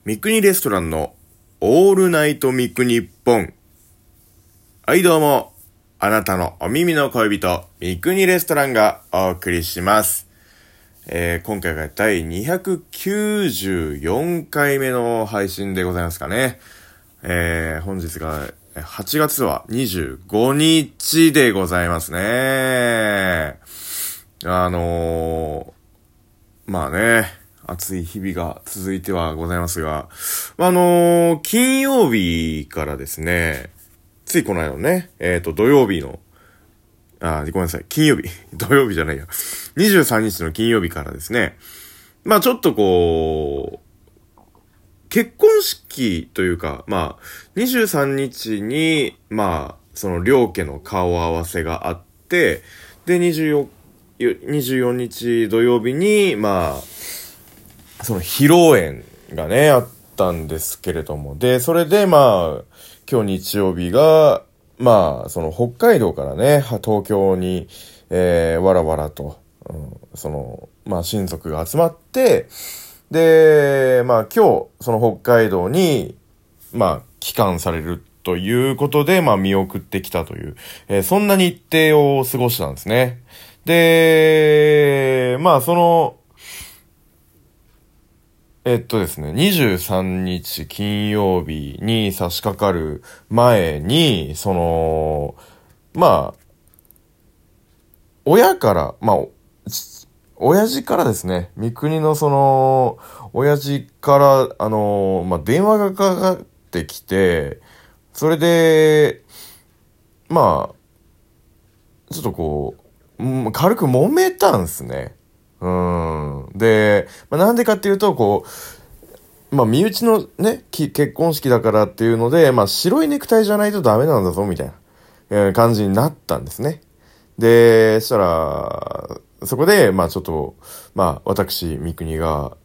三国レストランのオールナイト三国ポン。はいどうも、あなたのお耳の恋人、三国レストランがお送りします。今回が第294回目の配信でございますかね。本日が8月は25日でございますね。まあね、暑い日々が続いてはございますが、金曜日からですね、ついこの間のね、土曜日の、ごめんなさい、金曜日、土曜日じゃないや、23日の金曜日からですね、まあちょっとこう、結婚式というか、23日に、その両家の顔合わせがあって、で、24日土曜日に、その披露宴がね、あったんですけれども、で、それで今日日曜日が、その北海道からね、東京に、わらわらと、親族が集まって、で、今日、その北海道に、帰還されるということで、見送ってきたという、そんな日程を過ごしたんですね。で、ですね、23日金曜日に差し掛かる前に、親から、親父からですね、三国の親父から、電話がかかってきて、それで、ちょっとこう、軽く揉めたんすね。で、なんでかっていうと、身内のね、結婚式だからっていうので、白いネクタイじゃないとダメなんだぞ、みたいな、感じになったんですね。で、そしたら、そこで、ちょっと、私、三国が、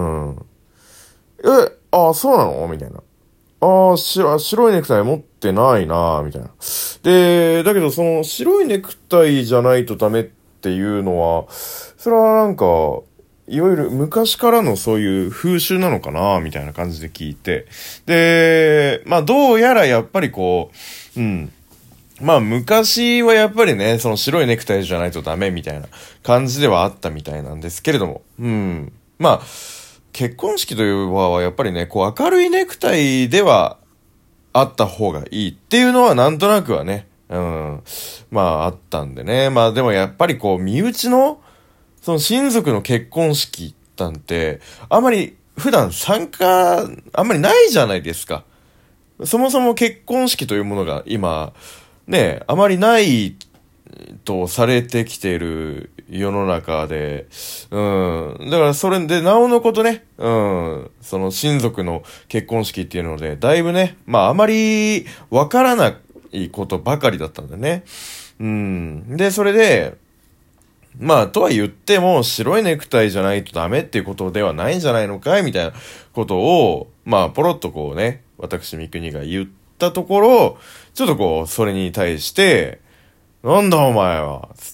そうなのみたいな。白いネクタイ持ってないなみたいな。で、だけどその白いネクタイじゃないとダメっていうのは、それはなんか、いわゆる昔からのそういう風習なのかなみたいな感じで聞いて。で、どうやらやっぱりこう、昔はやっぱりね、その白いネクタイじゃないとダメみたいな感じではあったみたいなんですけれども。結婚式という場はやっぱりね、こう明るいネクタイではあった方がいいっていうのはなんとなくはね、あったんでね。でもやっぱりこう身内の、その親族の結婚式なんて、あまり普段参加、あんまりないじゃないですか。そもそも結婚式というものが今、ね、あまりないとされてきている世の中で、だからそれで、なおのことね、その親族の結婚式っていうので、だいぶね、あまりわからないことばかりだったんだね。で、それで、とは言っても、白いネクタイじゃないとダメっていうことではないんじゃないのかいみたいなことを、ポロッとこうね、私三国が言ったところ、ちょっとこう、それに対して、なんだお前はつって、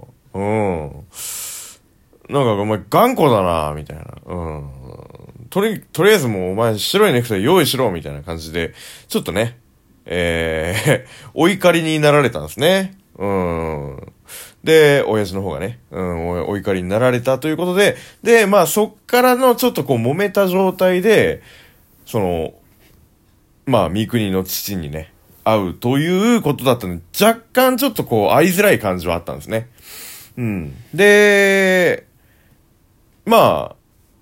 なんかお前頑固だなみたいな。とりあえずもうお前白いネクタイ用意しろみたいな感じで、ちょっとね、お怒りになられたんですね。で、親父の方がね、お怒りになられたということで、で、そっからのちょっとこう揉めた状態で、三国の父にね、会うということだったので、若干ちょっとこう会いづらい感じはあったんですね。で、待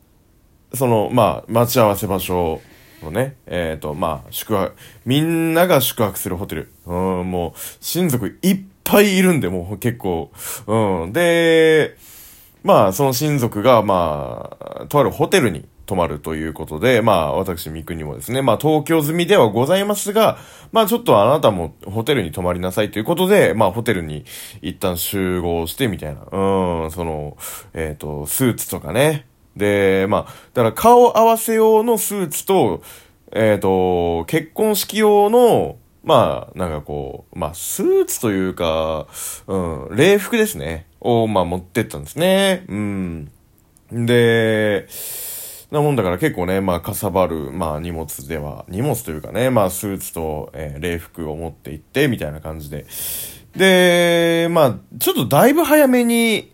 ち合わせ場所のね、みんなが宿泊するホテル。もう、親族いっぱいいるんで、もう結構。で、その親族が、とあるホテルに泊まるということで、私、三国もですね、東京済みではございますが、ちょっとあなたもホテルに泊まりなさいということで、ホテルに一旦集合してみたいな、スーツとかね。で、だから顔合わせ用のスーツと、結婚式用の、スーツというか、礼服ですね。を、持ってったんですね。で、 なもんだから結構ね、まあ、かさばる、まあ、荷物というかね、まあ、スーツと、礼服を持って行って、みたいな感じで。で、まあ、ちょっとだいぶ早めに、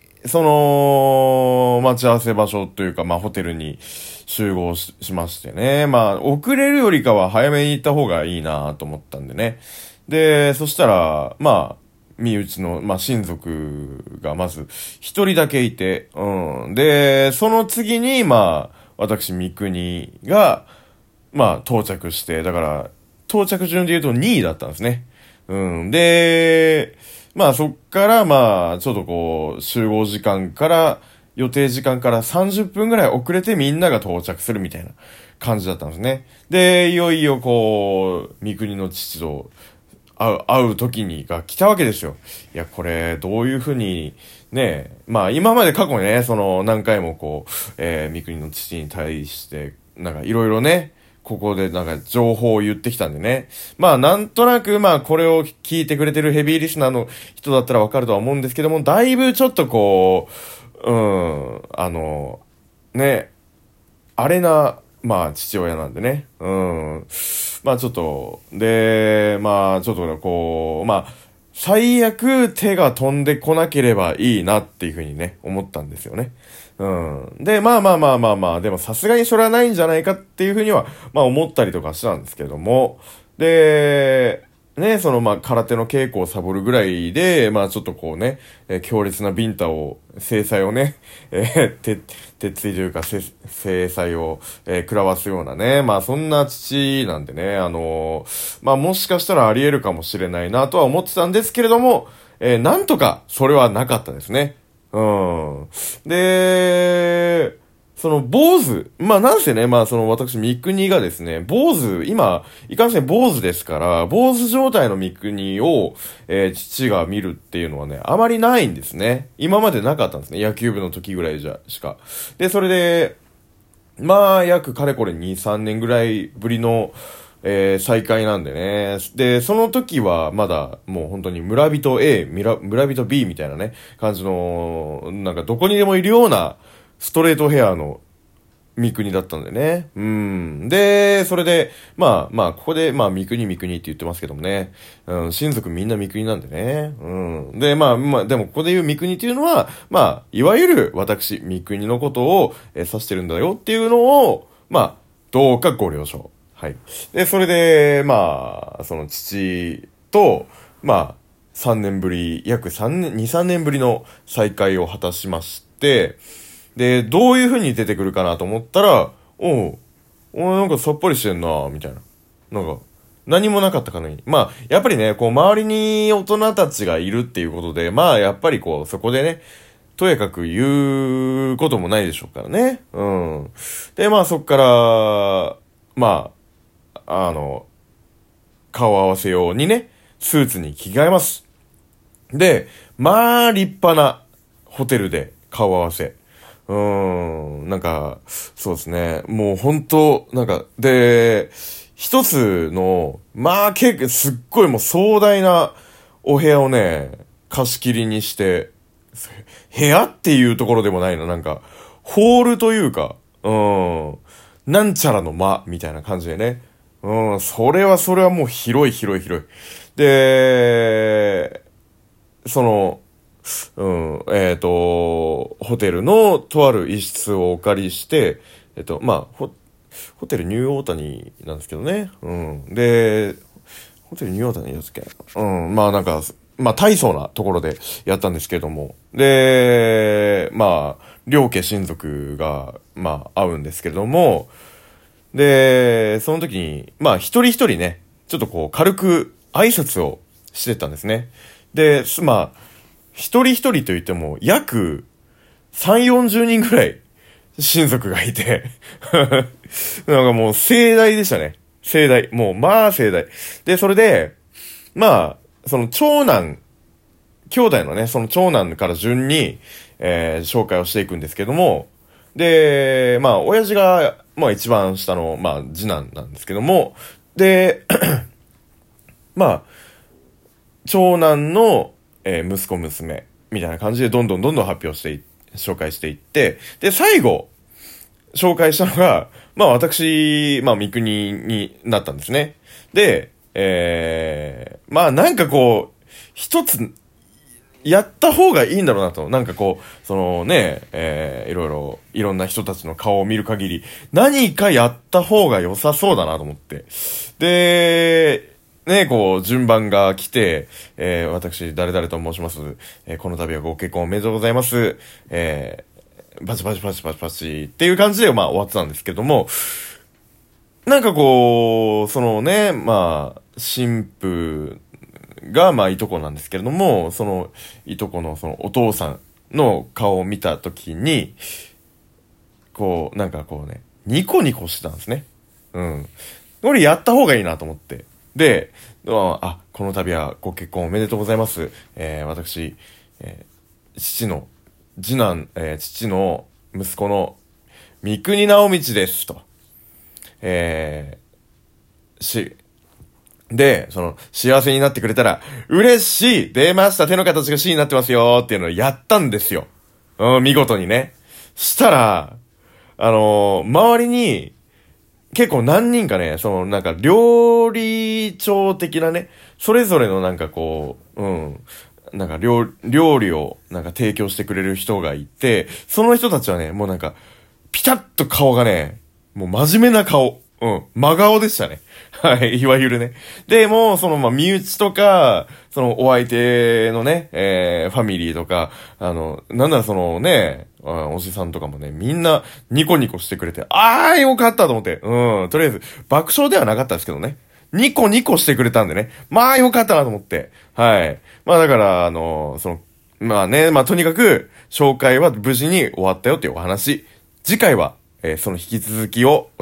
待ち合わせ場所というか、まあ、ホテルに集合しましてね。まあ、遅れるよりかは早めに行った方がいいなと思ったんでね。で、そしたら、まあ、身内の、まあ、親族がまず一人だけいて、うん。で、その次に、まあ、私、三国が、まあ、到着して、だから、到着順で言うと2位だったんですね。うん。で、まあそっから、まあ、ちょっとこう、集合時間から、予定時間から30分ぐらい遅れてみんなが到着するみたいな感じだったんですね。で、いよいよこう、三国の父と会う時にが来たわけですよ。いや、これ、どういうふうに、ね、まあ今まで過去にね、何回もこう、三国の父に対して、なんかいろいろね、ここでなんか情報を言ってきたんでね。まあなんとなくまあこれを聞いてくれてるヘビーリスナーの人だったらわかるとは思うんですけども、だいぶちょっとこう、ね、あれな、まあ父親なんでね。まあちょっと、で、まあちょっとこう、まあ、最悪手が飛んでこなければいいなっていうふうにね、思ったんですよね。うん。で、まあ、でもさすがにそれはないんじゃないかっていうふうには、まあ思ったりとかしたんですけども、で、ね、まあ空手の稽古をサボるぐらいで、まあちょっとこうね、強烈なビンタを、制裁をね、鉄槌というか、制裁を、食らわすようなね、まあそんな父なんでね、まあもしかしたらあり得るかもしれないなとは思ってたんですけれども、なんとかそれはなかったですね。うん。で、坊主。まあ、なんせね、まあ、私、三国がですね、坊主、今、いかんせん坊主ですから、坊主状態の三国を、父が見るっていうのはね、あまりないんですね。今までなかったんですね。野球部の時ぐらいしか。で、それで、まあ、約かれこれ2、3年ぐらいぶりの、再会なんでね。で、その時はまだもう本当に村人 A、村人 B みたいなね、感じの、なんかどこにでもいるようなストレートヘアの三国だったんでね。うん。で、それで、まあ、ここで、まあ、三国って言ってますけどもね。うん、親族みんな三国なんでね。うん。で、まあ、でもここで言う三国っていうのは、まあ、いわゆる私、三国のことを、指してるんだよっていうのを、まあ、どうかご了承。はい。で、それで、まあ、その父と、まあ、3年ぶり、約3年、2、3年ぶりの再会を果たしまして、で、どういう風に出てくるかなと思ったら、なんかさっぱりしてんな、みたいな。なんか、何もなかったかのように。まあ、やっぱりね、こう、周りに大人たちがいるっていうことで、まあ、やっぱりこう、そこでね、とやかく言うこともないでしょうからね。うん。で、まあ、そっから、まあ、顔合わせようにね、スーツに着替えます。で、まあ、立派なホテルで顔合わせ。なんか、そうですね。もう本当なんか、で、一つの、まあ結構すっごいもう壮大なお部屋をね、貸し切りにして、部屋っていうところでもないの、なんか、ホールというか、なんちゃらの間、みたいな感じでね。それはもう広い。で、ホテルのとある一室をお借りして、まあ、ホテルニューオータニなんですけどね。うん。で、ホテルニューオータニですっけ。うん。まあなんか、まあ大層なところでやったんですけども。で、まあ、両家親族が、まあ会うんですけれども、で、その時に、まあ一人一人ね、ちょっとこう軽く挨拶をしてったんですね。で、まあ、一人一人と言っても、約3、40人ぐらい親族がいてなんかもう盛大でしたね。盛大。もう、まあ盛大。で、それで、まあ、その長男、兄弟のね、その長男から順に、紹介をしていくんですけども、で、まあ、親父が、まあ一番下の、まあ次男なんですけども、で、まあ、長男の、息子娘みたいな感じでどんどん発表して紹介していって、で、最後、 紹介したのが、まあ私、まあ三国になったんですね。で、まあなんかこう、一つ、やった方がいいんだろうなと。なんかこう、そのね、いろんな人たちの顔を見る限り、何かやった方が良さそうだなと思って。で、ね、こう、順番が来て、私、誰々と申します。この度はご結婚おめでとうございます。パチパチパチパチパチっていう感じで、まあ終わってたんですけども、なんかこう、そのね、まあ、新婦が、まあ、いとこなんですけれども、その、いとこのそのお父さんの顔を見たときに、こう、なんかこうね、ニコニコしてたんですね。うん。これやった方がいいなと思って。で、この度はご結婚おめでとうございます。私、父の、次男、父の息子の三国直道ですと。えで、その、幸せになってくれたら、嬉しい出ました手の形が C になってますよっていうのをやったんですよ。うん、見事にね。したら、周りに、結構何人かね、その、なんか、料理長的なね、それぞれのなんかこう、なんか料理をなんか提供してくれる人がいて、その人たちはね、もうなんか、ピタッと顔がね、もう真面目な顔。真顔でしたね。はい、いわゆるね。で、もう、その、まあ、身内とか、その、お相手のね、ファミリーとか、なんならそのね、おじさんとかもね、みんな、ニコニコしてくれて、よかったと思って。とりあえず、爆笑ではなかったですけどね。ニコニコしてくれたんでね。まあ、よかったなと思って。はい。まあ、だから、その、まあね、まあ、とにかく、紹介は無事に終わったよっていうお話。次回は、その引き続きを